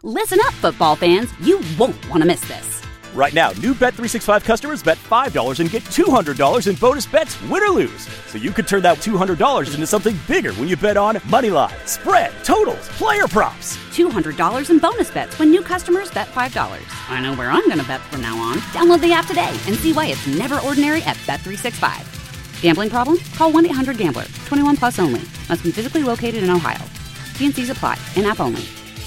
Listen up, football fans. You won't want to miss this. Right now, new Bet365 customers bet $5 and get $200 in bonus bets, win or lose. So you could turn that $200 into something bigger when you bet on moneyline, spread, totals, player props. $200 in bonus bets when new customers bet $5. I know where I'm going to bet from now on. Download the app today and see why it's never ordinary at Bet365. Gambling problem? Call 1-800-GAMBLER. 21 plus only. Must be physically located in Ohio. T&Cs apply. In-app only.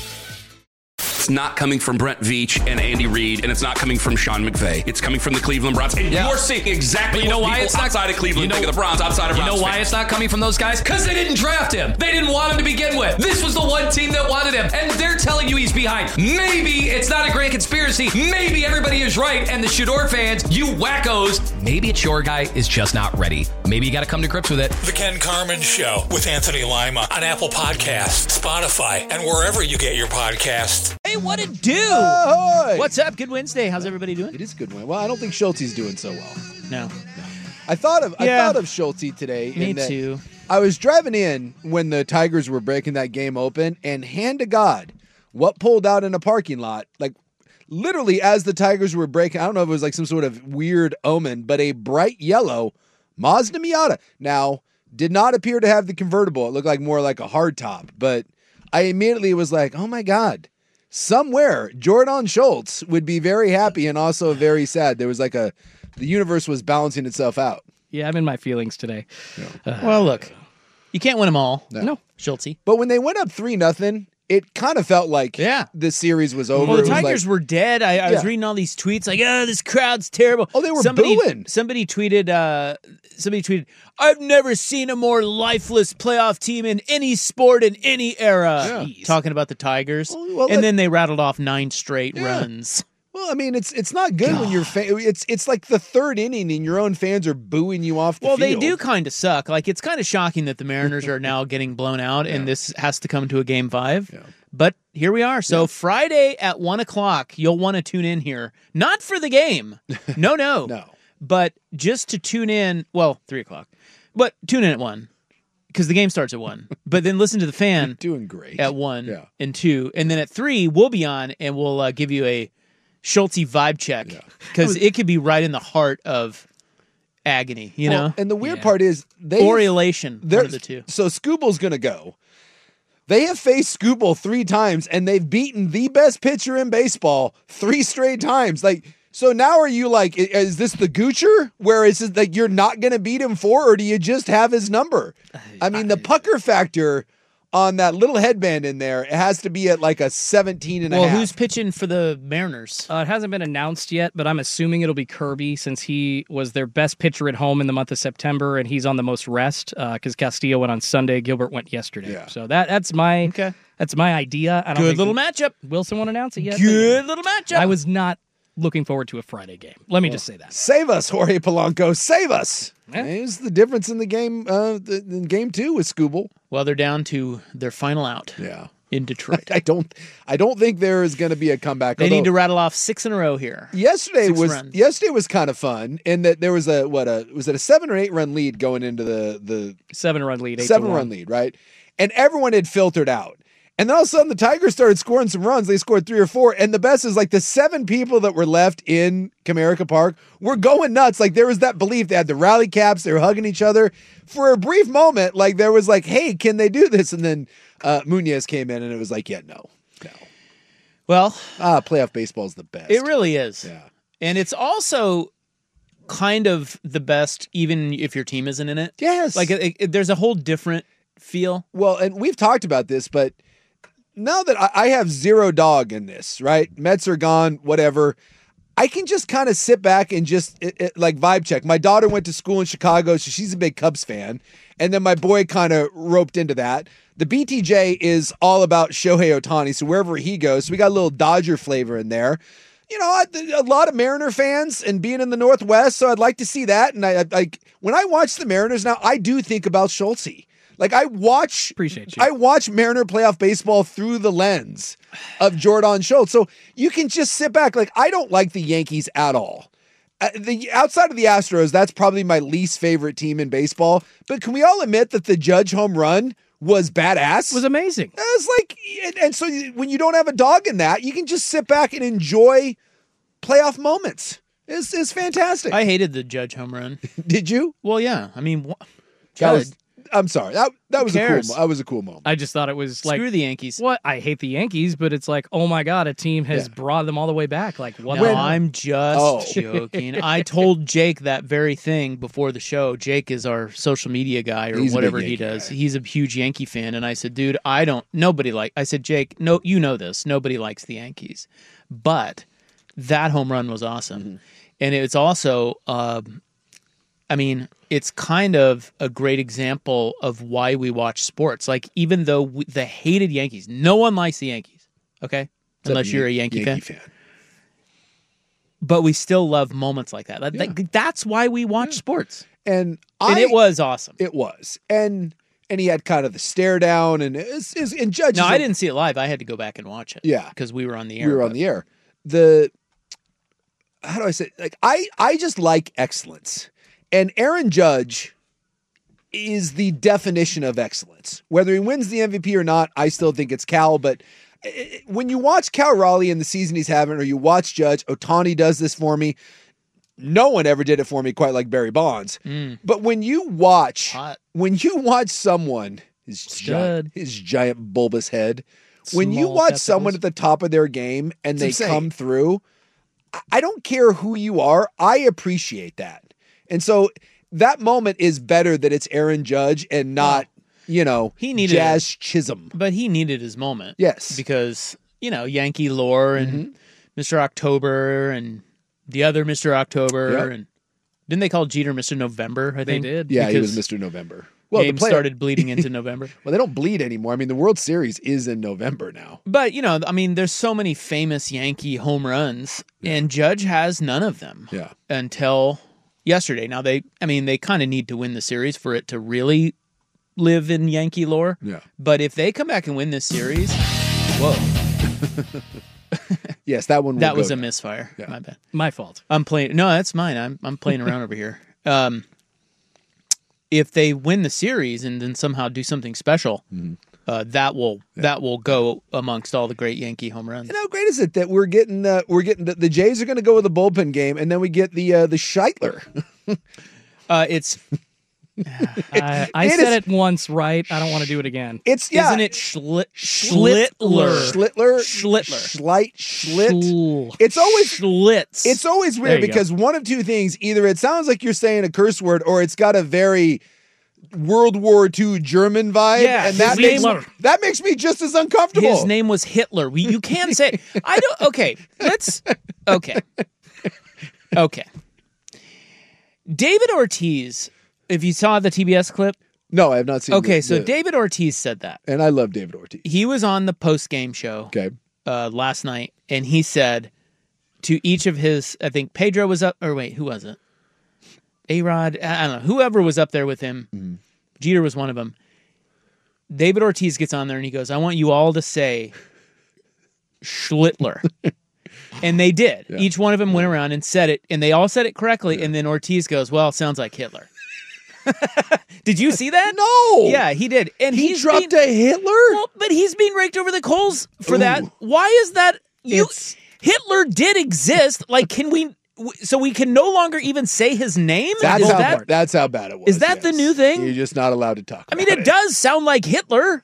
It's not coming from Brent Veach and Andy Reid, and it's not coming from Sean McVay. It's coming from the Cleveland Browns. And you're seeing exactly what people outside of Cleveland think of the Browns, outside of Browns. You know why it's not coming from those guys? Because they didn't draft him. They didn't want him to begin with. This was the one team that wanted him, and they're telling you he's behind. Maybe it's not a grand conspiracy. Maybe everybody is right, and the Shador fans, you wackos, maybe it's your guy is just not ready. Maybe you got to come to grips with it. The Ken Carman Show with Anthony Lima on Apple Podcasts, Spotify, and wherever you get your podcasts. Hey, what it do? Ahoy! What's up? Good Wednesday. How's everybody doing? It is good one. Well, I don't think Schulte's doing so well. No. I thought of Schulte today. Me too. I was driving in when the Tigers were breaking that game open, and hand to God, what pulled out in a parking lot, like literally as the Tigers were breaking, I don't know if it was like some sort of weird omen, but a bright yellow Mazda Miata. Now, did not appear to have the convertible. It looked like more like a hardtop, but I immediately was like, oh my God. Somewhere, Jordan Schultz would be very happy and also very sad. There was like the universe was balancing itself out. Yeah, I'm in my feelings today. Yeah. Well, look, you can't win them all. No. Schultze. But when they went up 3-0, it kind of felt like the series was over. Well, the Tigers were dead. I was reading all these tweets like, this crowd's terrible. Oh, they were booing. Somebody tweeted, I've never seen a more lifeless playoff team in any sport in any era. Yeah. Talking about the Tigers. Well, and then they rattled off 9 straight runs. Well, I mean, it's not good when you're it's like the third inning and your own fans are booing you off the field. Well, they do kind of suck. Like, it's kind of shocking that the Mariners are now getting blown out and this has to come to a Game 5. Yeah. But here we are. So Friday at 1:00, you'll want to tune in here. Not for the game. No. No. But just to tune in, 3:00. But tune in at 1. Because the game starts at 1. But then listen to the fan. You're doing great. At 1 and 2. And then at 3, we'll be on and we'll give you a Schultze vibe check. Because it could be right in the heart of agony, you know? And the weird part is or elation, one of the two. So Scooble's going to go. They have faced Scooble 3 times, and they've beaten the best pitcher in baseball 3 straight times. Like, so now are you like, is this the Goocher? Where is it like you're not going to beat him 4, or do you just have his number? I mean, the pucker factor on that little headband in there, it has to be at like a 17.5. Well, who's pitching for the Mariners? It hasn't been announced yet, but I'm assuming it'll be Kirby since he was their best pitcher at home in the month of September, and he's on the most rest because Castillo went on Sunday, Gilbert went yesterday. Yeah. So that's my idea. I don't Good little matchup. Wilson won't announce it yet. Good little matchup. I was not looking forward to a Friday game. Let me just say that. Save us, Jorge Polanco. Save us. Here's the difference in the game, in game 2 with Scooble. Well, they're down to their final out. Yeah. In Detroit. I don't think there is going to be a comeback. They need to rattle off 6 in a row here. Yesterday was kind of fun in that there was was it a 7 or 8 run lead going into the 7-run lead, 7-run lead, right? And everyone had filtered out. And then all of a sudden the Tigers started scoring some runs. They scored 3 or 4. And the best is like the 7 people that were left in Comerica Park were going nuts. Like there was that belief. They had the rally caps. They were hugging each other. For a brief moment, like there was like, hey, can they do this? And then Munoz came in and it was like, no. Well, playoff baseball is the best. It really is. Yeah. And it's also kind of the best even if your team isn't in it. Yes. Like there's a whole different feel. Well, and we've talked about this, but now that I have zero dog in this, right? Mets are gone, whatever. I can just kind of sit back and just like vibe check. My daughter went to school in Chicago, so she's a big Cubs fan. And then my boy kind of roped into that. The BTJ is all about Shohei Ohtani, so wherever he goes, so we got a little Dodger flavor in there. You know, a lot of Mariner fans and being in the Northwest, so I'd like to see that. And I when I watch the Mariners now, I do think about Schultze. Like I watch Mariner playoff baseball through the lens of Jordan Schultz. So you can just sit back. Like I don't like the Yankees at all. Outside of the Astros, that's probably my least favorite team in baseball. But can we all admit that the Judge home run was badass. Was amazing. It's like, and so when you don't have a dog in that, you can just sit back and enjoy playoff moments. It's fantastic. I hated the Judge home run. Did you? Well, yeah. I mean, I'm sorry. That was a cool moment. I just thought it was like, screw the Yankees. What? I hate the Yankees, but it's like, oh my God, a team has brought them all the way back. Like, what? No, I'm just joking. I told Jake that very thing before the show. Jake is our social media guy or whatever he does. Guy. He's a huge Yankee fan. And I said, dude, I said, Jake, no, you know this. Nobody likes the Yankees. But that home run was awesome. Mm-hmm. And it's also, it's kind of a great example of why we watch sports. Like, even though the hated Yankees, no one likes the Yankees, okay? Unless you're a Yankee fan. But we still love moments like that. That's why we watch sports. And it was awesome. It was. And he had kind of the stare down and Judge. No, I didn't see it live. I had to go back and watch it. Yeah. Because we were on the air. We were on the air. How do I say it? Like, I just like excellence. And Aaron Judge is the definition of excellence. Whether he wins the MVP or not, I still think it's Cal. But when you watch Cal Raleigh in the season he's having, or you watch Judge, Ohtani does this for me. No one ever did it for me quite like Barry Bonds. But when you watch someone, his giant bulbous head, when you watch someone at the top of their game and they come through, I don't care who you are, I appreciate that. And so that moment is better that it's Aaron Judge and not, he needed Jazz Chisholm. But he needed his moment. Yes. Because, Yankee lore and Mr. October and the other Mr. October. Yep. And didn't they call Jeter Mr. November, I think? They did. Yeah, he was Mr. November. Well, games started bleeding into November. Well, they don't bleed anymore. I mean, the World Series is in November now. But, there's so many famous Yankee home runs, and Judge has none of them until yesterday. Now, they kind of need to win the series for it to really live in Yankee lore. Yeah. But if they come back and win this series, whoa. Yes, that one. That was a misfire. Yeah. My bad. My fault. I'm playing. No, that's mine. I'm playing around over here. If they win the series and then somehow do something special, that will go amongst all the great Yankee home runs. And how great is it that we're getting the Jays are going to go with the bullpen game, and then we get the Scheitler. I said it once right. I don't want to do it again. Isn't it Schlittler? Schlitt. It's always Schlitz. It's always weird because one of two things: either it sounds like you're saying a curse word, or it's got a very World War II German vibe, and that makes me just as uncomfortable. His name was Hitler. You can't say. I don't. Okay, let's. Okay. David Ortiz. If you saw the TBS clip. No, I have not seen it. Okay, so David Ortiz said that. And I love David Ortiz. He was on the post-game show last night, and he said to each of his, I think Pedro was up, or wait, who was it? A-Rod, I don't know, whoever was up there with him. Jeter was one of them. David Ortiz gets on there, and he goes, I want you all to say Schlittler. And they did. Yeah. Each one of them went around and said it, and they all said it correctly, and then Ortiz goes, well, sounds like Hitler. Did you see that? No. Yeah, he did. And he dropped a Hitler? Well, but he's being raked over the coals for that. Why is that? Hitler did exist. Like, so we can no longer even say his name? That's how bad it was. Is that the new thing? You're just not allowed to talk about it. It does sound like Hitler.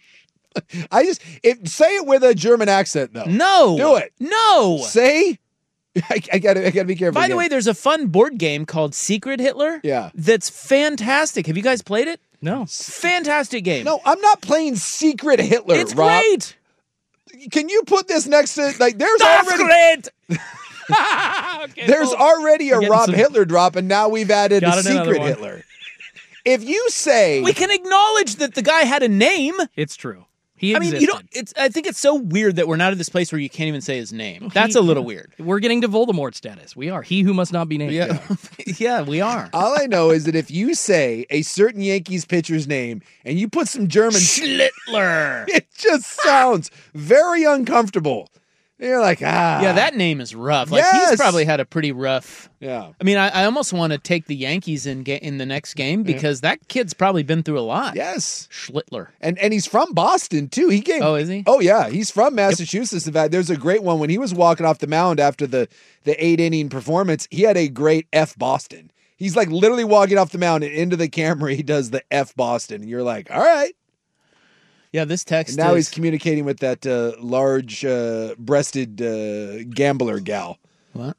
Say it with a German accent, though. No. Do it. No. Say... I gotta be careful. By the way, there's a fun board game called Secret Hitler. Yeah, that's fantastic. Have you guys played it? No. Fantastic game. No, I'm not playing Secret Hitler. It's Rob. Great. Can you put this next to there's That's already great. Okay, there's already a Rob Hitler drop, and now we've added a Secret Hitler. If you say we can acknowledge that the guy had a name, it's true. He existed. I mean, you don't. I think it's so weird that we're not at this place where you can't even say his name. That's a little weird. We're getting to Voldemort status. We are he who must not be named. Yeah, yeah, we are. All I know is that if you say a certain Yankees pitcher's name and you put some German Schlittler, it just sounds very uncomfortable. And you're like, Yeah, that name is rough. Like, Yes! he's probably had a pretty rough... Yeah. I mean, I almost want to take the Yankees in the next game because that kid's probably been through a lot. Yes. Schlittler. And he's from Boston, too. He came. Oh, is he? Oh, yeah. He's from Massachusetts. In fact, there's a great one when he was walking off the mound after the 8-inning performance. He had a great F Boston. He's like literally walking off the mound and into the camera. He does the F Boston. And you're like, all right. Yeah, this text And now he's communicating with that large-breasted gambler gal. What?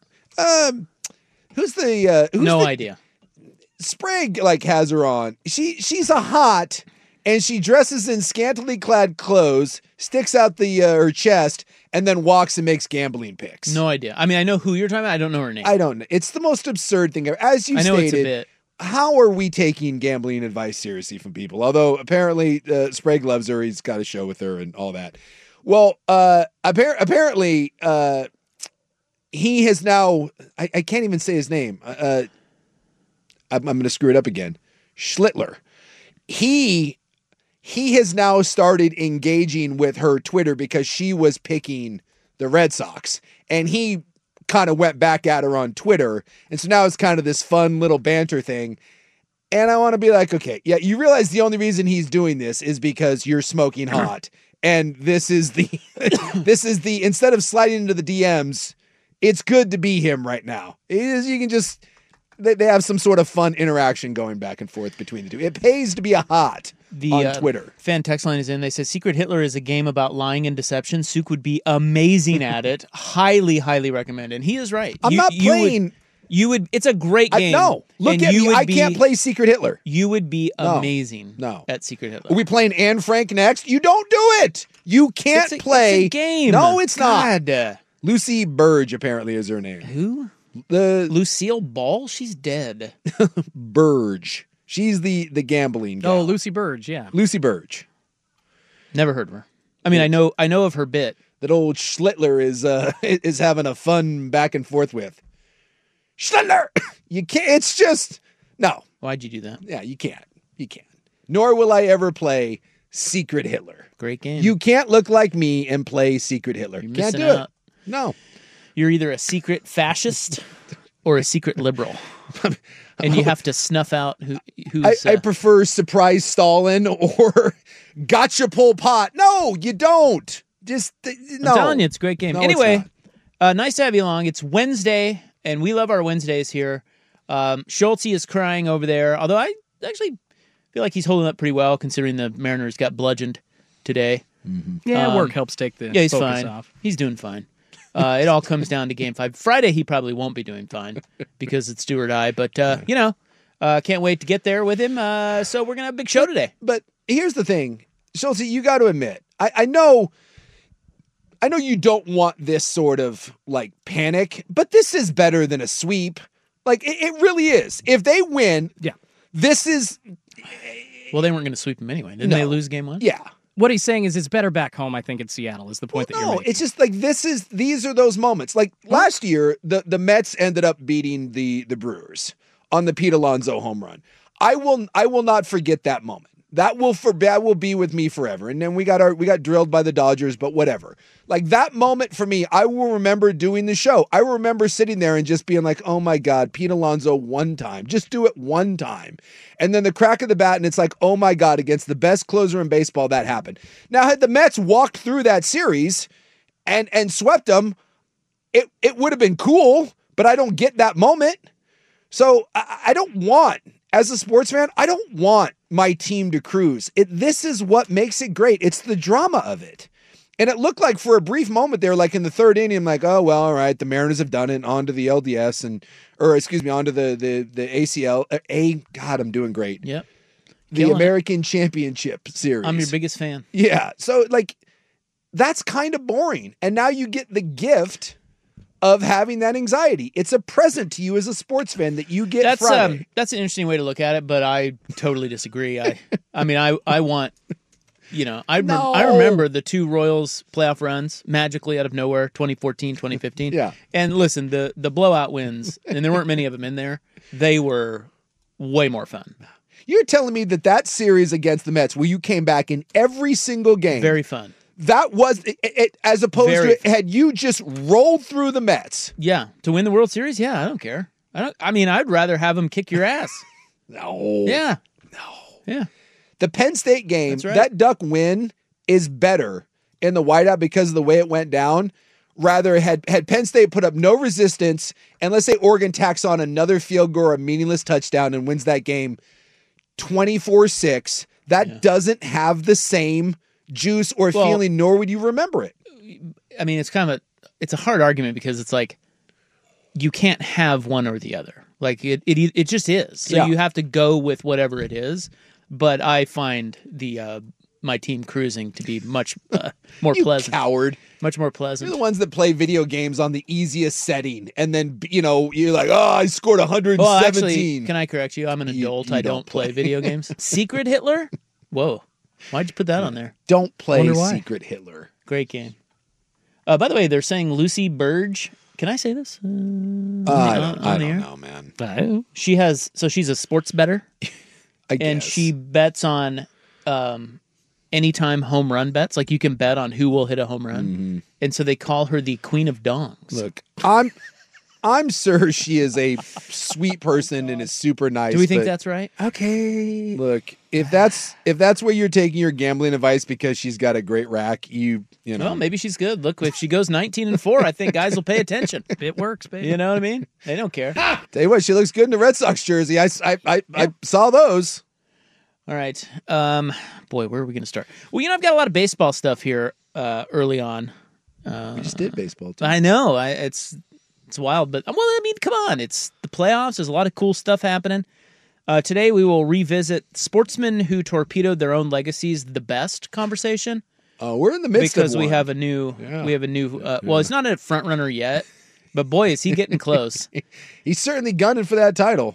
Who's no idea. Sprague has her on. She's a hot, and she dresses in scantily clad clothes, sticks out her chest, and then walks and makes gambling picks. No idea. I mean, I know who you're talking about. I don't know her name. I don't know. It's the most absurd thing ever. As you stated, it's a bit. How are we taking gambling advice seriously from people? Although apparently Sprague loves her. He's got a show with her and all that. Well, apparently he has now, I can't even say his name. I'm going to screw it up again. Schlittler. He has now started engaging with her Twitter because she was picking the Red Sox. And he kind of went back at her on Twitter. And so now it's kind of this fun little banter thing. And I want to be like, okay, yeah, you realize the only reason he's doing this is because you're smoking hot. And this is the instead of sliding into the DMs, it's good to be him right now. You can just, they have some sort of fun interaction going back and forth between the two. It pays to be a hot on Twitter. Fan text line is in. They said Secret Hitler is a game about lying and deception. Suk would be amazing at it. Highly, highly recommend. And he is right. I'm not playing. It's a great game. No, look at me. I can't play Secret Hitler. You would be amazing at Secret Hitler. Are we playing Anne Frank next? You don't do it. You can't play. It's a game. No, it's not. God. Lucy Burge apparently is her name. Who? Lucille Ball? She's dead. Burge. She's the gambling gal. Oh, Lucy Burge, yeah. Lucy Burge. Never heard of her. I mean, I know of her bit. That old Schlittler is having a fun back and forth with. Schlittler! You can't, it's just, no. Why'd you do that? Yeah, you can't. You can't. Nor will I ever play Secret Hitler. Great game. You can't look like me and play Secret Hitler. You're Can't do missing out. it. No. You're either a secret fascist or a secret liberal. And you have to snuff out who's... I prefer surprise Stalin or gotcha Pol Pot. No, you don't. Just, no. I'm telling you, it's a great game. No, anyway, nice to have you along. It's Wednesday, and we love our Wednesdays here. Schulte is crying over there, although I actually feel like he's holding up pretty well considering the Mariners got bludgeoned today. Mm-hmm. Yeah, work helps take the he's focus fine. off. He's doing fine. It all comes down to Game 5. Friday, he probably won't be doing fine because it's do or die. But, can't wait to get there with him. So we're going to have a big show today. But here's the thing. Schulte, you got to admit, I know you don't want this sort of, panic, but this is better than a sweep. It really is. If they win, this is... Well, they weren't going to sweep him anyway. Didn't they lose Game 1? Yeah. What he's saying is it's better back home, I think, in Seattle, is the point that you're making. No, it's just these are those moments. Last year, the Mets ended up beating the Brewers on the Pete Alonso home run. I will not forget that moment. That will be with me forever. And then we got drilled by the Dodgers, but whatever. That moment for me, I will remember doing the show. I will remember sitting there and just being like, oh my God, Pete Alonso one time. Just do it one time. And then the crack of the bat, and it's like, oh my God, against the best closer in baseball, that happened. Now, had the Mets walked through that series and swept them, it would have been cool, but I don't get that moment. So I don't want, as a sports fan, I don't want my team to cruise. This is what makes it great. It's the drama of it. And it looked like for a brief moment there, in the third inning, I'm like, oh, well, all right, the Mariners have done it, onto the LDS, onto the ACL. God, I'm doing great. Yep. The American Championship Series. I'm your biggest fan. Yeah. So, that's kind of boring. And now you get the gift of having that anxiety. It's a present to you as a sports fan that you get Friday. That's an interesting way to look at it, but I totally disagree. I want... I remember the two Royals playoff runs magically out of nowhere, 2014, 2015. Yeah. And listen, the blowout wins, and there weren't many of them in there, they were way more fun. You're telling me that series against the Mets, where you came back in every single game. Very fun. that was it as opposed to had you just rolled through the Mets. Yeah, to win the World Series. Yeah, I don't care. I'd rather have them kick your ass. No. Yeah. No. Yeah. The Penn State game, That's right. that Duck win is better in the whiteout because of the way it went down. Rather, had Penn State put up no resistance, and let's say Oregon tacks on another field goal or a meaningless touchdown and wins that game 24-6, that doesn't have the same juice or feeling, nor would you remember it. I mean, it's a hard argument because it's like you can't have one or the other. Like it just is. So you have to go with whatever it is. But I find my team cruising to be much more pleasant. Coward. Much more pleasant. You're the ones that play video games on the easiest setting, and then you're like, oh, I scored 117. Well, actually, can I correct you? I'm an adult. I don't play video games. Secret Hitler? Whoa. Why'd you put that on there? Don't play Secret Hitler. Great game. By the way, they're saying Lucy Burge. Can I say this? I don't know, man. She's a sports bettor. I guess. And she bets on anytime home run bets. Like you can bet on who will hit a home run. Mm-hmm. And so they call her the Queen of Dongs. Look, I'm sure she is a sweet person and is super nice. Do we think that's right? Okay. Look, if that's where you're taking your gambling advice because she's got a great rack, you know. Well, maybe she's good. Look, if she goes 19-4, I think guys will pay attention. It works, baby. You know what I mean? They don't care. Tell you what, she looks good in the Red Sox jersey. I saw those. All right. Boy, where are we going to start? Well, I've got a lot of baseball stuff here early on. We just did baseball too. I know. It's wild, but come on. It's the playoffs. There's a lot of cool stuff happening. Today we will revisit sportsmen who torpedoed their own legacies, the best conversation. We're in the midst because of one. we have a new. Well, it's not a front runner yet, but boy, is he getting close. He's certainly gunning for that title.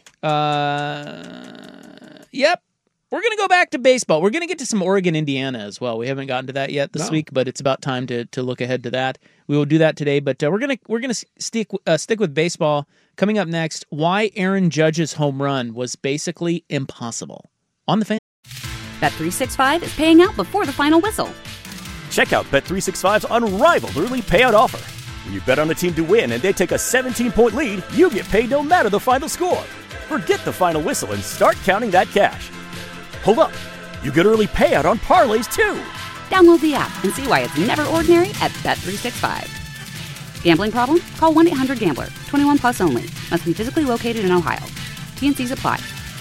Yep. We're going to go back to baseball. We're going to get to some Oregon, Indiana as well. We haven't gotten to that yet this week, but it's about time to look ahead to that. We will do that today, but we're going to stick with baseball. Coming up next, why Aaron Judge's home run was basically impossible. On the Fan. Bet365 is paying out before the final whistle. Check out Bet365's unrivaled early payout offer. When you bet on a team to win and they take a 17-point lead, you get paid no matter the final score. Forget the final whistle and start counting that cash. Hold up. You get early payout on parlays, too. Download the app and see why it's never ordinary at Bet365. Gambling problem? Call 1-800-GAMBLER. 21 plus only. Must be physically located in Ohio. T&Cs apply.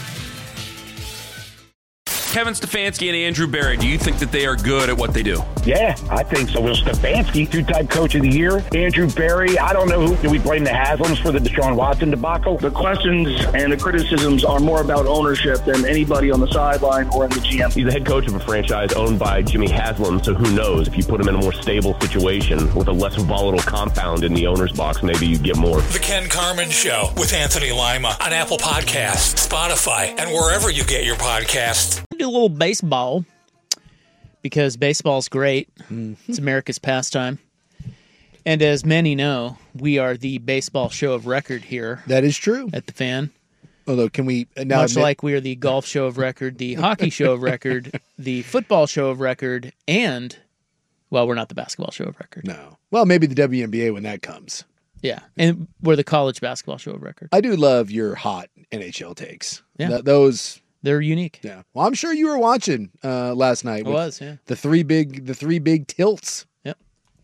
Kevin Stefanski and Andrew Berry, do you think that they are good at what they do? Yeah, I think so. Will Stefanski, two-time coach of the year. Andrew Berry, I don't know who. Do we blame the Haslams for the Deshaun Watson debacle? The questions and the criticisms are more about ownership than anybody on the sideline or in the GM. He's the head coach of a franchise owned by Jimmy Haslam, so who knows? If you put him in a more stable situation with a less volatile compound in the owner's box, maybe you get more. The Ken Carman Show with Anthony Lima on Apple Podcasts, Spotify, and wherever you get your podcasts. Do a little baseball because baseball's great. It's America's pastime. And as many know, we are the baseball show of record here. That is true. At the Fan. Although, can we now much like we are the golf show of record, the hockey show of record, the football show of record, and, well, we're not the basketball show of record. No. Well, maybe the WNBA when that comes. Yeah, and we're the college basketball show of record. I do love your hot NHL takes. Yeah. They're unique. Yeah. Well, I'm sure you were watching last night. I was, yeah. The three big tilts. Yep.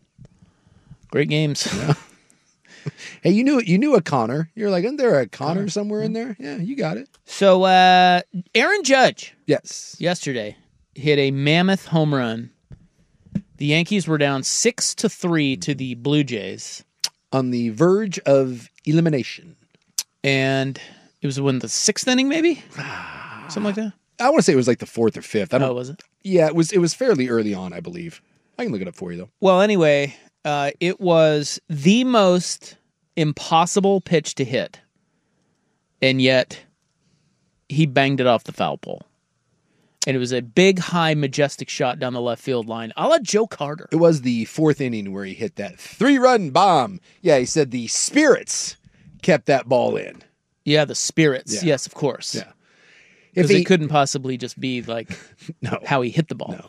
Great games. Yeah. Hey, you knew a Connor. You're like, isn't there a Connor somewhere in there? Yeah, you got it. So Aaron Judge. Yes. Yesterday hit a mammoth home run. The Yankees were down 6-3 to the Blue Jays. On the verge of elimination. And it was the sixth inning, maybe? Something like that? I want to say it was like the fourth or fifth. Was it? Yeah, it was fairly early on, I believe. I can look it up for you, though. Well, anyway, it was the most impossible pitch to hit. And yet, he banged it off the foul pole. And it was a big, high, majestic shot down the left field line, a la Joe Carter. It was the fourth inning where he hit that 3-run bomb. Yeah, he said the Spirits kept that ball in. Yeah, the Spirits. Yeah. Yes, of course. Yeah. Because it couldn't possibly just be like how he hit the ball. No.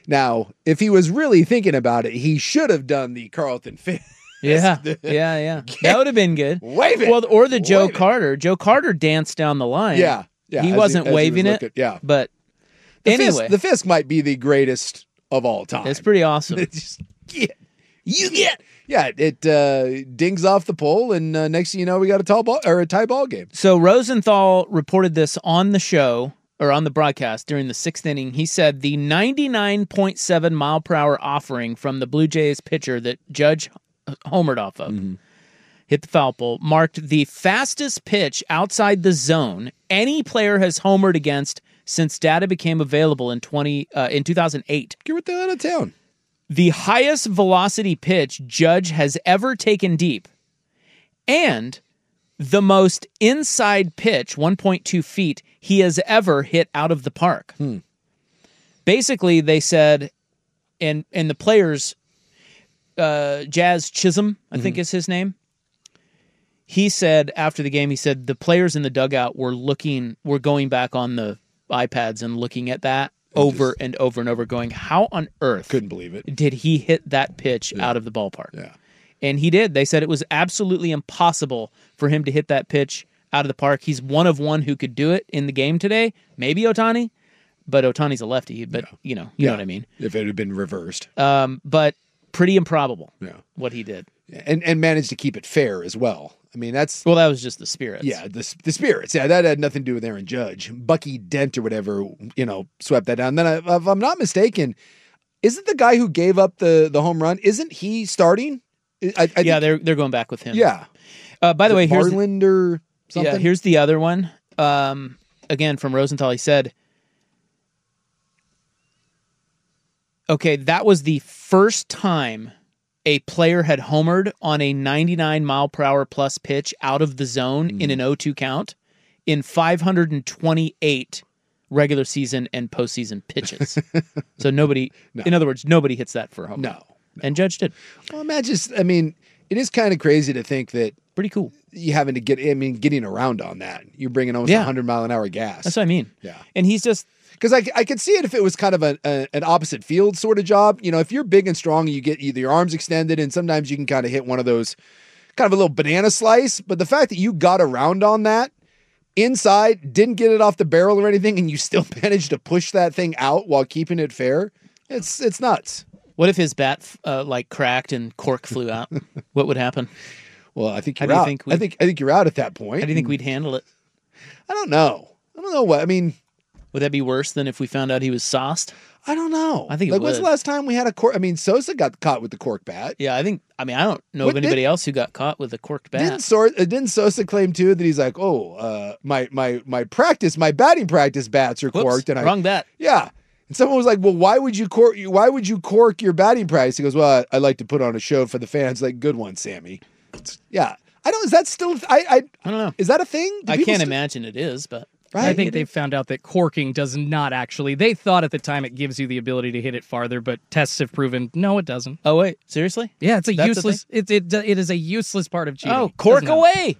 Now, if he was really thinking about it, he should have done the Carlton Fisk. Yeah. That would have been good. Wave it. Well, or the Joe Carter. Joe Carter danced down the line. Yeah. He wasn't waving it. Yeah. But anyway. The Fisk might be the greatest of all time. It's pretty awesome. You get. Yeah, it dings off the pole, and next thing you know, we got a tie ball game. So Rosenthal reported this on the show, or on the broadcast during the 6th inning. He said the 99.7 mile per hour offering from the Blue Jays pitcher that Judge homered off of, hit the foul pole, marked the fastest pitch outside the zone any player has homered against since data became available in 2008. Get the hell out of town. The highest velocity pitch Judge has ever taken deep, and the most inside pitch, 1.2 feet, he has ever hit out of the park. Basically, they said, and the players, Jazz Chisholm, I think is his name, he said after the game, he said the players in the dugout were going back on the iPads and looking at that over and over and over, going, how on earth couldn't believe it did he hit that pitch out of the ballpark? Yeah. And he did. They said it was absolutely impossible for him to hit that pitch out of the park. He's one of one who could do it in the game today. Maybe Ohtani, but Ohtani's a lefty. But you know what I mean. If it had been reversed, but pretty improbable. What he did, and managed to keep it fair as well. I mean, that was just the Spirits. Yeah, the Spirits. Yeah, that had nothing to do with Aaron Judge. Bucky Dent or whatever, swept that down. Then, if I'm not mistaken, isn't the guy who gave up the home run? Isn't he starting? I think, they're going back with him. Yeah. By the way, here's Marland or something. Yeah, here's the other one. Again, from Rosenthal, he said, "Okay, that was the first time a player had homered on a 99 mile per hour plus pitch out of the zone in an 0-2 count in 528 regular season and postseason pitches." So in other words, nobody hits that for a home run. No. And Judge did. Well, imagine, it is kind of crazy to think that pretty cool. You having to getting around on that. You're bringing almost 100 mile an hour gas. That's what I mean. Yeah. And he's just, because I could see it if it was kind of an opposite field sort of job. If you're big and strong, you get your arms extended, and sometimes you can kind of hit one of those, kind of a little banana slice. But the fact that you got around on that inside, didn't get it off the barrel or anything, and you still managed to push that thing out while keeping it fair, it's nuts. What if his bat cracked and cork flew out? What would happen? Well, I think you're out. I think you're out at that point. How do you think we'd handle it? I don't know what. Would that be worse than if we found out he was sauced? I don't know. I think it would. When's the last time we had a cork? Sosa got caught with the cork bat. Yeah, I don't know of anybody else who got caught with a corked bat. Didn't Sosa claim too that he's like, my batting practice bats are corked, and wrong bat. Yeah. And someone was like, "Well, why would you cork your batting practice?" He goes, "Well, I like to put on a show for the fans." Like, good one, Sammy. Yeah, I don't. Is that still? I don't know. Is that a thing? I can't imagine it is, but right? I think they found out that corking does not actually. They thought at the time it gives you the ability to hit it farther, but tests have proven no, it doesn't. Oh wait, seriously? Yeah, it's useless. It is a useless part of cheating. Oh, cork away.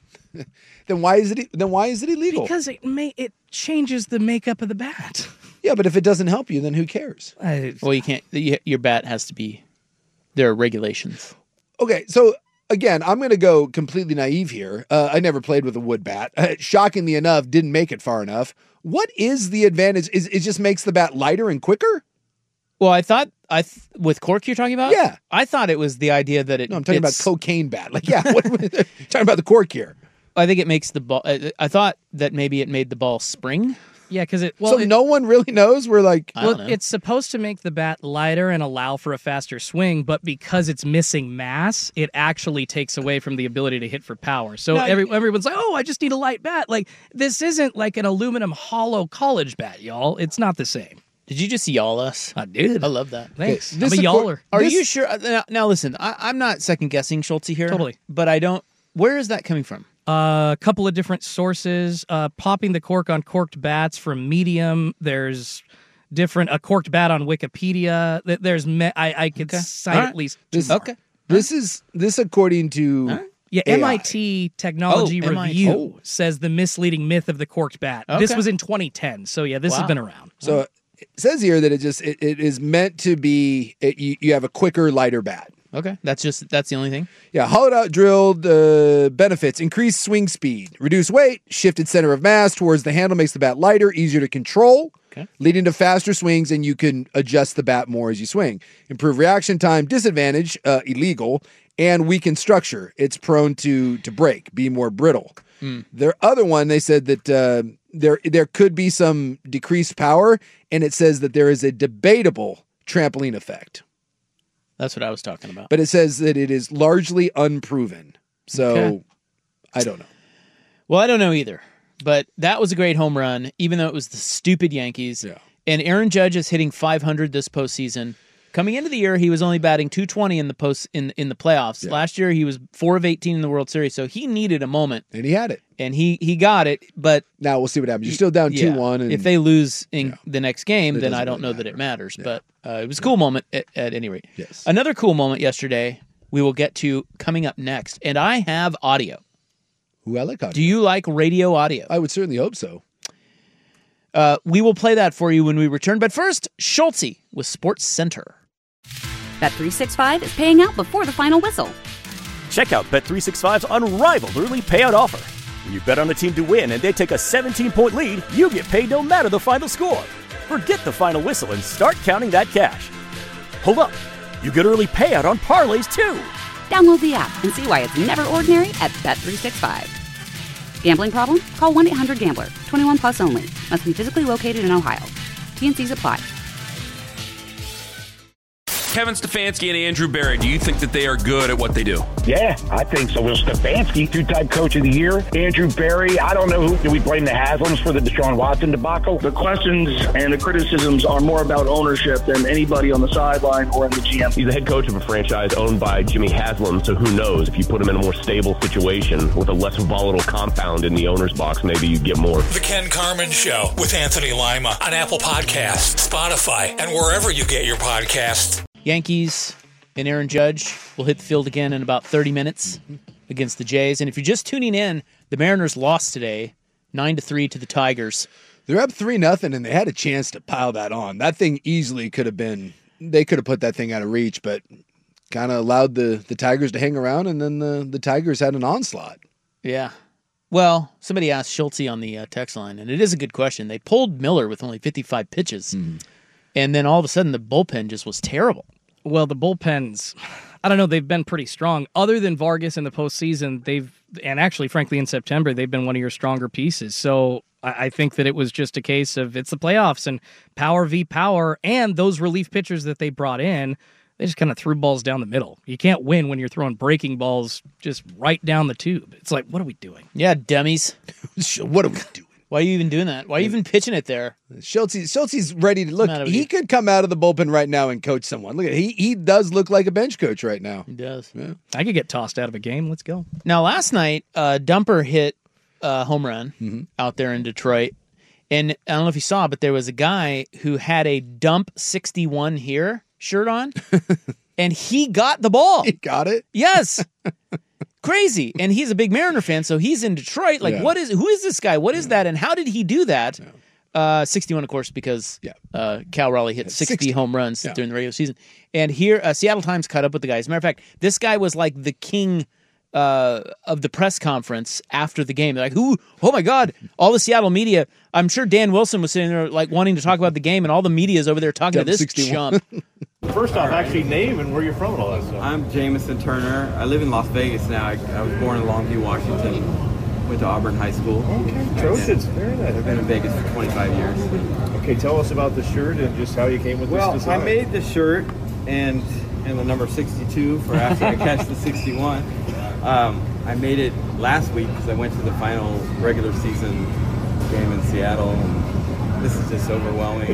Then why is it illegal? Because it changes the makeup of the bat. Yeah, but if it doesn't help you, then who cares? Well, you can't. Your bat has to be. There are regulations. Okay, so again, I'm going to go completely naive here. I never played with a wood bat. Shockingly enough, didn't make it far enough. What is the advantage? It just makes the bat lighter and quicker? Well, I thought with cork you're talking about? Yeah. I thought it was the idea that I'm talking about cocaine bat. Like, yeah, talking about the cork here. I think it makes the ball. I thought that maybe it made the ball spring. Yeah, because no one really knows. We're like, it's supposed to make the bat lighter and allow for a faster swing, but because it's missing mass, it actually takes away from the ability to hit for power. So everyone's like, "Oh, I just need a light bat." Like, this isn't like an aluminum hollow college bat, y'all. It's not the same. Did you just y'all us? I did. I love that. Thanks. I'm a yaller. Are you sure? Now listen, I'm not second guessing Schultze here. Totally. But I don't. Where is that coming from? A couple of different sources. Popping the cork on corked bats from Medium. There's a corked bat on Wikipedia. There's I could cite at least two more. Okay. This according to Yeah, AI. MIT Technology Review says the misleading myth of the corked bat. Okay. This was in 2010, so yeah, this has been around. So it says here that it is meant to be, you have a quicker, lighter bat. Okay, that's the only thing? Yeah, hollowed out drilled benefits: increased swing speed, reduced weight, shifted center of mass towards the handle makes the bat lighter, easier to control, leading to faster swings, and you can adjust the bat more as you swing. Improve reaction time, disadvantage, illegal, and weaken structure. It's prone to break, be more brittle. Their other one, they said that there could be some decreased power, and it says that there is a debatable trampoline effect. That's what I was talking about. But it says that it is largely unproven. So, I don't know. Well, I don't know either. But that was a great home run, even though it was the stupid Yankees. Yeah. And Aaron Judge is hitting .500 this postseason. Coming into the year, he was only batting .220 in the playoffs. Yeah. Last year, he was 4 of 18 in the World Series, so he needed a moment. And he had it. And he got it, but... Now we'll see what happens. You're still down 2-1. And if they lose in the next game, then I don't know that it matters. Yeah. But it was a cool moment at any rate. Yes. Another cool moment yesterday we will get to coming up next. And I have audio. Ooh, I like audio. Do you like radio audio? I would certainly hope so. We will play that for you when we return. But first, Schultze with Sports Center. Bet365 is paying out before the final whistle. Check out Bet365's unrivaled early payout offer. When you bet on a team to win and they take a 17-point lead, you get paid no matter the final score. Forget the final whistle and start counting that cash. Hold up. You get early payout on parlays, too. Download the app and see why it's never ordinary at Bet365. Gambling problem? Call 1-800-GAMBLER. 21 plus only. Must be physically located in Ohio. T&Cs apply. Kevin Stefanski and Andrew Berry, do you think that they are good at what they do? Yeah, I think so. Will Stefanski, two-time coach of the year. Andrew Berry, I don't know do we blame the Haslams for the Deshaun Watson debacle? The questions and the criticisms are more about ownership than anybody on the sideline or in the GM. He's the head coach of a franchise owned by Jimmy Haslam, so who knows? If you put him in a more stable situation with a less volatile compound in the owner's box, maybe you get more. The Ken Carman Show with Anthony Lima on Apple Podcasts, Spotify, and wherever you get your podcasts. Yankees and Aaron Judge will hit the field again in about 30 minutes against the Jays. And if you're just tuning in, the Mariners lost today 9-3 to the Tigers. They're up 3-0, and they had a chance to pile that on. That thing easily could have been, they could have put that thing out of reach, but kind of allowed the Tigers to hang around, and then the Tigers had an onslaught. Yeah. Well, somebody asked Schultze on the text line, and it is a good question. They pulled Miller with only 55 pitches, and then all of a sudden the bullpen just was terrible. Well, the bullpens, I don't know, they've been pretty strong. Other than Vargas in the postseason, and actually, frankly, in September, they've been one of your stronger pieces. So I think that it was just a case of it's the playoffs and power v. power, and those relief pitchers that they brought in, they just kind of threw balls down the middle. You can't win when you're throwing breaking balls just right down the tube. It's like, what are we doing? Yeah, dummies. What are we doing? Why are you even doing that? Why are you even pitching it there? Schultze's ready to look. He could come out of the bullpen right now and coach someone. Look at he does look like a bench coach right now. He does. Yeah. I could get tossed out of a game. Let's go. Now, last night, Dumper hit a home run out there in Detroit. And I don't know if you saw, but there was a guy who had a Dump 61 here shirt on, and he got the ball. He got it? Yes. Crazy. And he's a big Mariner fan, so he's in Detroit. Like, who is this guy? What is that? And how did he do that? 61, of course, because Cal Raleigh hit 60 home runs during the regular season. And here, Seattle Times caught up with the guy. As a matter of fact, this guy was like the king of the press conference after the game. They're like, who? Oh, my God. All the Seattle media. I'm sure Dan Wilson was sitting there like wanting to talk about the game, and all the media is over there talking to this 61. chump. First off, actually name and where you're from and all that stuff. I'm Jamison Turner. I live in Las Vegas now. I was born in Longview, Washington. Went to Auburn High School. Okay, Trojans. Very nice. I've been in Vegas for 25 years. Okay, tell us about the shirt and just how you came with this design. I made the shirt and the number 62 for after I catch the 61. I made it last week because I went to the final regular season game in Seattle. And this is just overwhelming.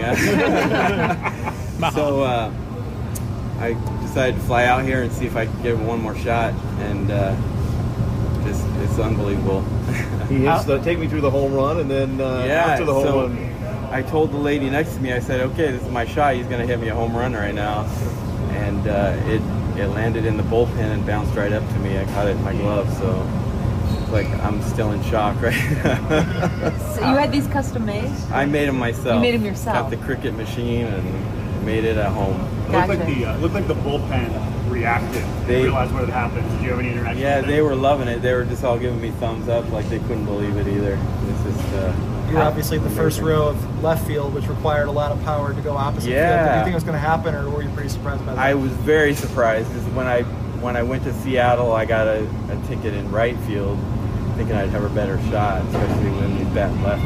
So I decided to fly out here and see if I could give it one more shot, and it's unbelievable. Take me through the home run, and then after the home run. I told the lady next to me, I said, okay, this is my shot. He's going to hit me a home run right now. And it landed in the bullpen and bounced right up to me. I caught it in my glove, so like I'm still in shock right now. So you had these custom made? I made them myself. You made them yourself? Got the Cricut machine and made it at home. Gotcha. Looked like the bullpen reacted. They realized what had happened. Did you have any interaction? Yeah, with them? they were loving it. They were just all giving me thumbs up, like they couldn't believe it either. It's just. You're obviously the first row of left field, which required a lot of power to go opposite field. Did you think it was going to happen, or were you pretty surprised by that? I was very surprised because when I went to Seattle, I got a ticket in right field, thinking I'd have a better shot, especially when he's batting left.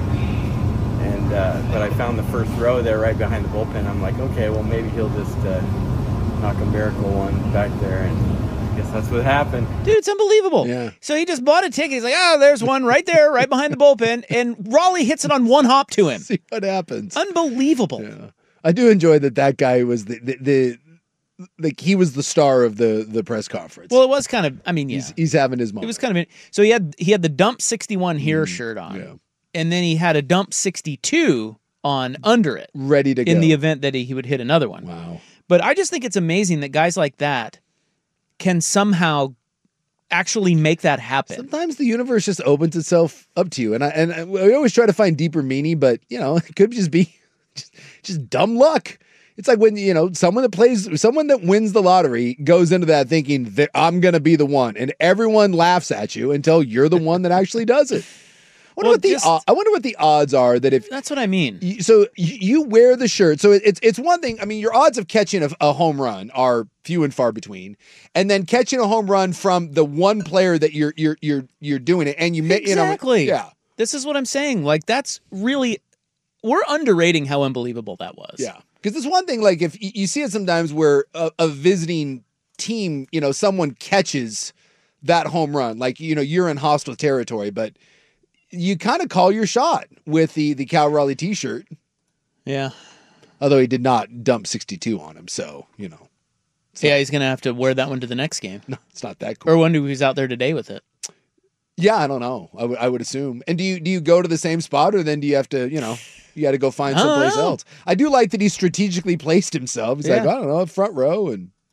And but I found the first row there, right behind the bullpen. I'm like, okay, well maybe he'll just knock a miracle one back there, and I guess that's what happened. Dude, it's unbelievable. Yeah. So he just bought a ticket. He's like, there's one right there, right behind the bullpen. And Raleigh hits it on one hop to him. See what happens. Unbelievable. Yeah. I do enjoy that guy was like he was the star of the press conference. Well, it was kind of, I mean, yeah. He's having his moment. It was kind of, so he had the Dump 61 here shirt on. Yeah. And then he had a Dump 62 on under it. Ready to go. In the event that he would hit another one. Wow. But I just think it's amazing that guys like that can somehow actually make that happen. Sometimes the universe just opens itself up to you, and we always try to find deeper meaning, but it could just be just dumb luck. It's like when someone that wins the lottery goes into that thinking that I'm going to be the one, and everyone laughs at you until you're the one that actually does it. I wonder what the odds are that if that's what I mean. So you wear the shirt. So it's one thing. I mean, your odds of catching a home run are few and far between, and then catching a home run from the one player that you're doing it, and you make exactly. Yeah. This is what I'm saying. Like that's really we're underrating how unbelievable that was. Yeah, because it's one thing. Like if you see it sometimes where a visiting team, someone catches that home run, like you're in hostile territory, but you kind of call your shot with the Cal Raleigh t-shirt. Yeah. Although he did not dump 62 on him, so, Yeah, he's going to have to wear that one to the next game. No, it's not that cool. Or wonder who's out there today with it. Yeah, I don't know. I would assume. And do you go to the same spot, or then do you have to, you got to go find someplace else? I do like that he strategically placed himself. He's like, I don't know, front row.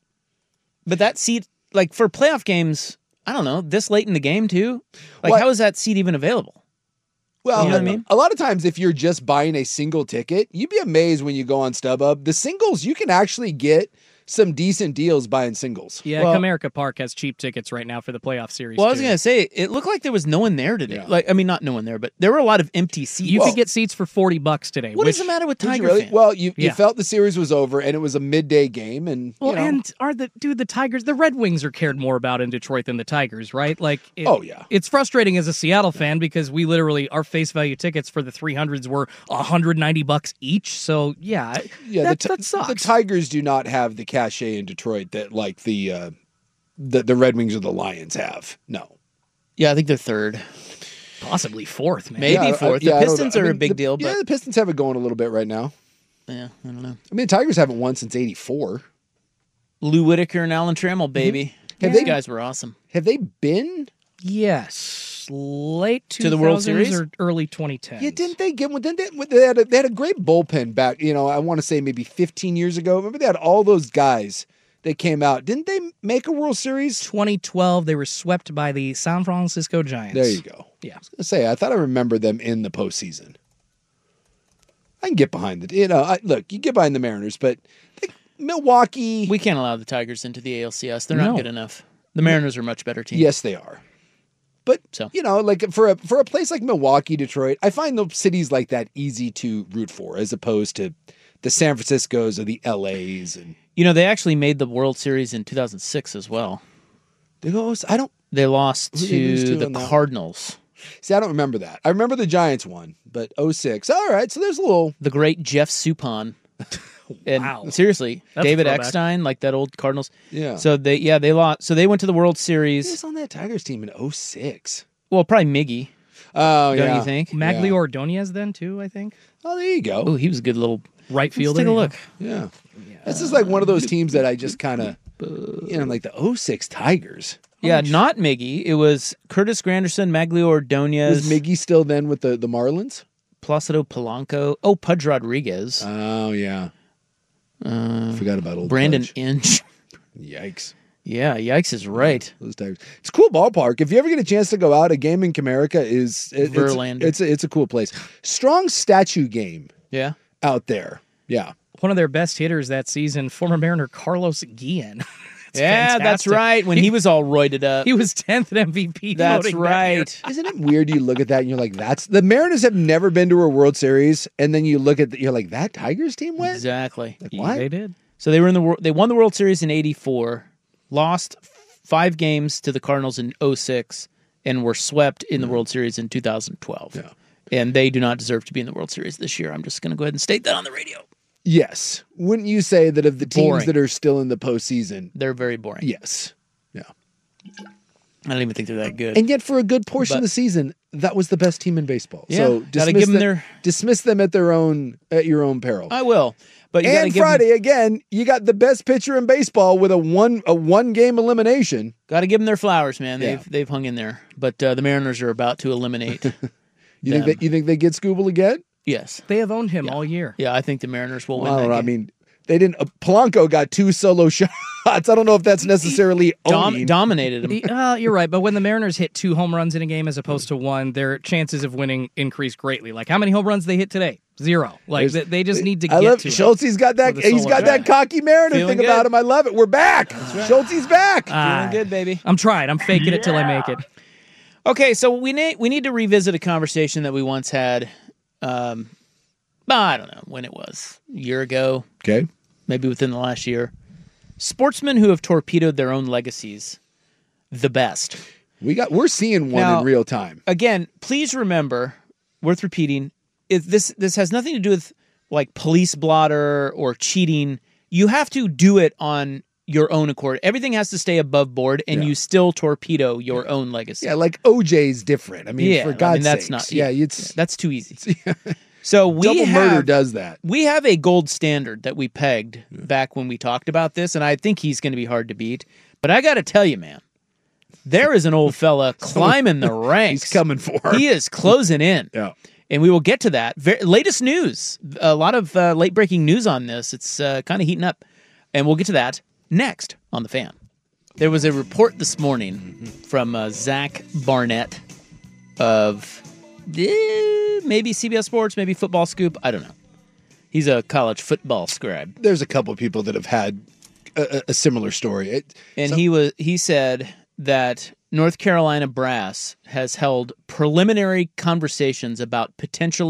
But that seat, like for playoff games, I don't know, this late in the game too? Like, how is that seat even available? Well, you know what I mean? A lot of times if you're just buying a single ticket, you'd be amazed when you go on StubHub. The singles, you can actually get some decent deals buying singles. Yeah, Comerica Park has cheap tickets right now for the playoff series. Well, I was going to say, it looked like there was no one there today. Yeah. Not no one there, but there were a lot of empty seats. You could get seats for $40 today. What does the matter with Tiger fans? Well, you felt the series was over, and it was a midday game, and and the Tigers, the Red Wings are cared more about in Detroit than the Tigers, right? It's frustrating as a Seattle fan because we literally our face value tickets for the 300s were $190 each. So that sucks. The Tigers do not have the cachet in Detroit that like the Red Wings or the Lions have. No. Yeah, I think they're third. Possibly fourth, man. Maybe fourth. The Pistons are a big deal. But the Pistons have it going a little bit right now. Yeah, I don't know. I mean, the Tigers haven't won since '84. Lou Whitaker and Alan Trammell, baby. Mm-hmm. These guys were awesome. Have they been? Yes. Late 2000s to the World Series or early 2010s. Yeah, didn't they get one? They had a great bullpen back, I want to say maybe 15 years ago. Remember they had all those guys that came out. Didn't they make a World Series? 2012, they were swept by the San Francisco Giants. There you go. Yeah. I was going to say, I thought I remember them in the postseason. I can get behind it. Look, you get behind the Mariners, but Milwaukee. We can't allow the Tigers into the ALCS. They're not good enough. The Mariners are a much better team. Yes, they are. But, for a place like Milwaukee, Detroit, I find those cities like that easy to root for as opposed to the San Franciscos or the LAs. And they actually made the World Series in 2006 as well. They lost to the Cardinals. See, I don't remember that. I remember the Giants won, but 2006. All right, so there's a little... The great Jeff Suppan. And wow. Seriously, That's David Eckstein, like that old Cardinals. Yeah. So they lost. So they went to the World Series. Who was on that Tigers team in 2006? Well, probably Miggy. Oh, Don't you think? Magley Ordonez then, too, I think. Oh, there you go. Oh, he was a good little right fielder. Let's take a look. Yeah. This is like one of those teams that I just kind of, like the 2006 Tigers. Yeah, not Miggy. It was Curtis Granderson, Magley Ordonez. Was Miggy still then with the Marlins? Placido Polanco. Oh, Pudge Rodriguez. Oh, yeah. Forgot about old Brandon Pudge. Inch. Yikes. Yeah, yikes is right. Those Tigers. It's a cool ballpark. If you ever get a chance to go out, a game in Comerica Verlander. It's a cool place. Strong statue game. Yeah. Out there. Yeah. One of their best hitters that season, former Mariner Carlos Guillen. Yeah, fantastic. that's right. When he was all roided up. He was 10th at MVP. That's right. Isn't it weird you look at that and you're like, the Mariners have never been to a World Series, and then you look at you're like, that Tigers team went? Exactly. Like, what? They did. So they won the World Series in 84, lost 5 games to the Cardinals in 06, and were swept in the World Series in 2012. Yeah. And they do not deserve to be in the World Series this year. I'm just going to go ahead and state that on the radio. Yes. Wouldn't you say that of the teams Boring. that are still in the postseason, they're very boring? Yes. Yeah. I don't even think they're that good. And yet, for a good portion of the season, that was the best team in baseball. Yeah, So gotta give them dismiss them at your own peril. I will. But you and Friday again, you got the best pitcher in baseball with a one game elimination. Got to give them their flowers, man. Yeah. They've hung in there. But the Mariners are about to eliminate. You think they get Skubal again? Yes, they have owned him all year. Yeah, I think the Mariners will win. I that don't know. game. I mean, they didn't. Polanco got 2 solo shots. I don't know if that's necessarily owning. Dominated him. You're right, but when the Mariners hit 2 home runs in a game as opposed to 1, their chances of winning increase greatly. Like how many home runs they hit today? 0. Like they just need to get to Schultz. He's got that. He's got that cocky Mariner Feeling thing good. about him. I love it. We're back. Right. Schultz back. Feeling good, baby. I'm trying. I'm faking it till I make it. Okay, so we need to revisit a conversation that we once had. I don't know when it was. A year ago. Okay. Maybe within the last year. Sportsmen who have torpedoed their own legacies. The best. We're seeing one Now, in real time. Again, please remember, worth repeating, this has nothing to do with like police blotter or cheating. You have to do it on your own accord. Everything has to stay above board, and you still torpedo your own legacy. Yeah, like OJ's different. I mean, for God's that's sakes. not. Yeah, it's that's too easy. So double murder does that. We have a gold standard that we pegged back when we talked about this, and I think he's going to be hard to beat. But I got to tell you, man, there is an old fella climbing the ranks. He's coming for her. He is closing in. Yeah. And we will get to that. Latest news. A lot of late-breaking news on this. It's kind of heating up. And we'll get to that next on The Fan. There was a report this morning from Zach Barnett of maybe CBS Sports, maybe Football Scoop. I don't know. He's a college football scribe. There's a couple of people that have had a similar story. He said that North Carolina brass has held preliminary conversations about potential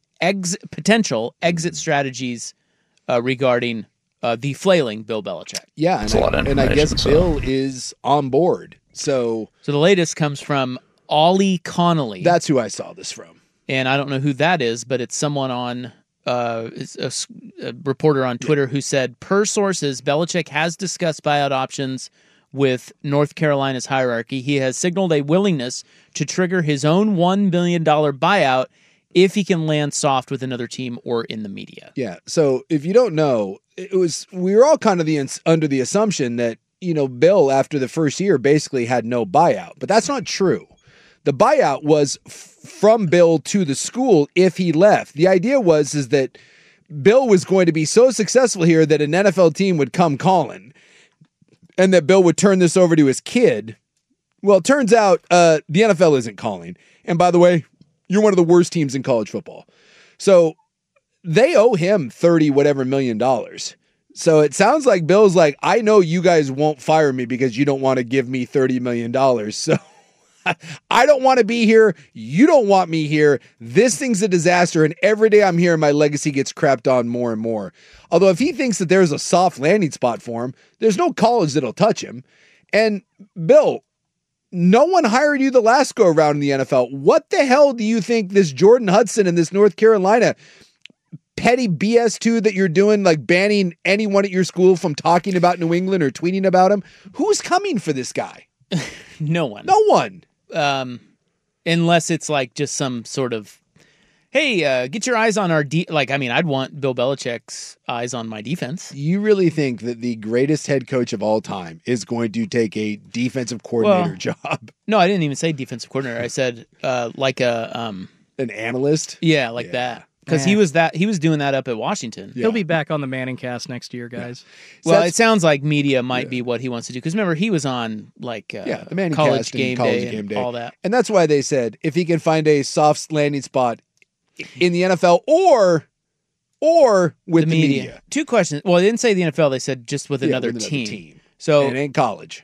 exit strategies regarding the flailing Bill Belichick. Yeah, and I guess Bill is on board. So the latest comes from Ollie Connolly. That's who I saw this from. And I don't know who that is, but it's someone on it's a reporter on Twitter who said, per sources, Belichick has discussed buyout options with North Carolina's hierarchy. He has signaled a willingness to trigger his own $1 billion buyout if he can land soft with another team or in the media. Yeah. So if you don't know, we were all kind of under the assumption that, Bill after the first year basically had no buyout, but that's not true. The buyout was from Bill to the school if he left. The idea was that Bill was going to be so successful here that an NFL team would come calling and that Bill would turn this over to his kid. Well, it turns out the NFL isn't calling. And by the way, you're one of the worst teams in college football. So they owe him $30 million. So it sounds like Bill's like, I know you guys won't fire me because you don't want to give me $30 million. So I don't want to be here. You don't want me here. This thing's a disaster. And every day I'm here, my legacy gets crapped on more and more. Although if he thinks that there's a soft landing spot for him, there's no college that'll touch him. And Bill, no one hired you the last go around in the NFL. What the hell do you think this Jordan Hudson and this North Carolina petty BS2 that you're doing, like banning anyone at your school from talking about New England or tweeting about him? Who's coming for this guy? No one. No one. Unless it's like just some sort of, hey, get your eyes on our I'd want Bill Belichick's eyes on my defense. You really think that the greatest head coach of all time is going to take a defensive coordinator job? No, I didn't even say defensive coordinator. I said an analyst. Yeah, that. because he was doing that up at Washington. He'll be back on the Manning Cast next year, guys. Yeah. Well, it sounds like media might be what he wants to do, because remember, he was on the Manning College Game Day and all that. And that's why they said if he can find a soft landing spot in the NFL or with the media. Two questions. Well, they didn't say the NFL. They said just with another team. So it ain't college.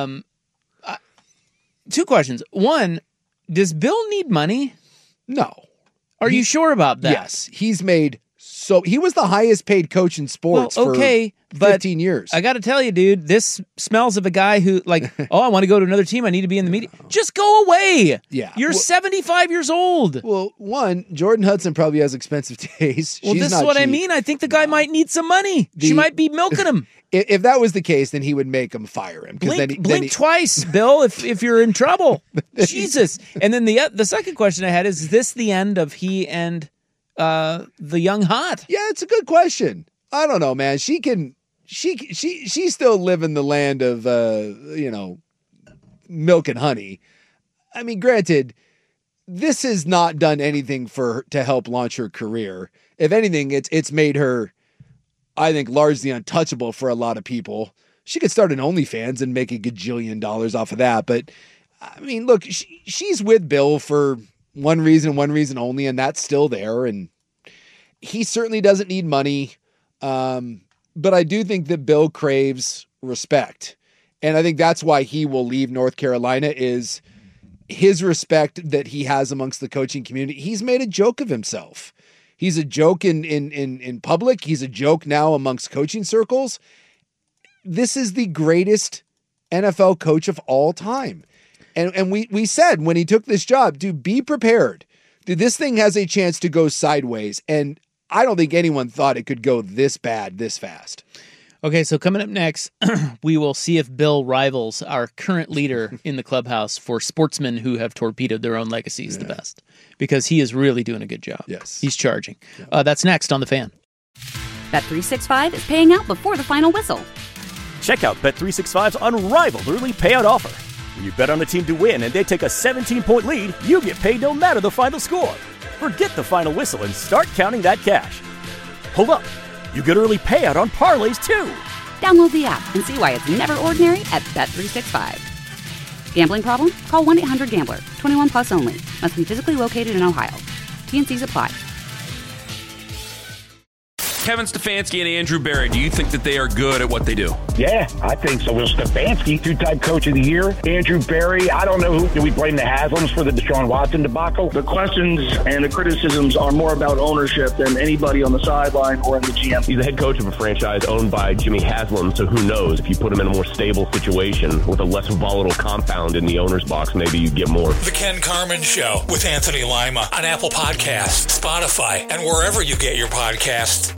Two questions. One, does Bill need money? No. Are you sure about that? Yes. He was the highest paid coach in sports for 15 years. I got to tell you, dude, this smells of a guy who I want to go to another team. I need to be in the media. Just go away. Yeah. You're 75 years old. Well, one, Jordan Hudson probably has expensive taste. Well, this is what I mean. I think the guy might need some money. She might be milking him. If that was the case, then he would make him fire him. Blink twice, Bill, if you're in trouble. Jesus. And then the second question I had is this the end of he and the young hot? Yeah, it's a good question. I don't know, man. She's still living the land of milk and honey. I mean, granted, this has not done anything for her to help launch her career. If anything, it's made her, I think, largely untouchable for a lot of people. She could start an OnlyFans and make $1 gajillion off of that. But I mean, look, she's with Bill for one reason only, and that's still there. And he certainly doesn't need money. But I do think that Bill craves respect. And I think that's why he will leave North Carolina, is his respect that he has amongst the coaching community. He's made a joke of himself. He's a joke in public. He's a joke now amongst coaching circles. This is the greatest NFL coach of all time. And we said when he took this job, dude, be prepared. Dude, this thing has a chance to go sideways. And I don't think anyone thought it could go this bad, this fast. Okay, so coming up next, we will see if Bill rivals our current leader in the clubhouse for sportsmen who have torpedoed their own legacies the best, because he is really doing a good job. Yes. He's charging. That's next on The Fan. Bet365 is paying out before the final whistle. Check out Bet365's unrivaled early payout offer. When you bet on a team to win and they take a 17-point lead, you get paid no matter the final score. Forget the final whistle and start counting that cash. Hold up. You get early payout on parlays, too. Download the app and see why it's never ordinary at Bet365. Gambling problem? Call 1-800-GAMBLER. 21 plus only. Must be physically located in Ohio. T&Cs apply. Kevin Stefanski and Andrew Berry, do you think that they are good at what they do? Yeah, I think so. Well, Stefanski, two-time coach of the year. Andrew Berry, I don't know do we blame the Haslams for the Deshaun Watson debacle? The questions and the criticisms are more about ownership than anybody on the sideline or in the GM. He's the head coach of a franchise owned by Jimmy Haslam, so who knows? If you put him in a more stable situation with a less volatile compound in the owner's box, maybe you get more. The Ken Carman Show with Anthony Lima on Apple Podcasts, Spotify, and wherever you get your podcasts.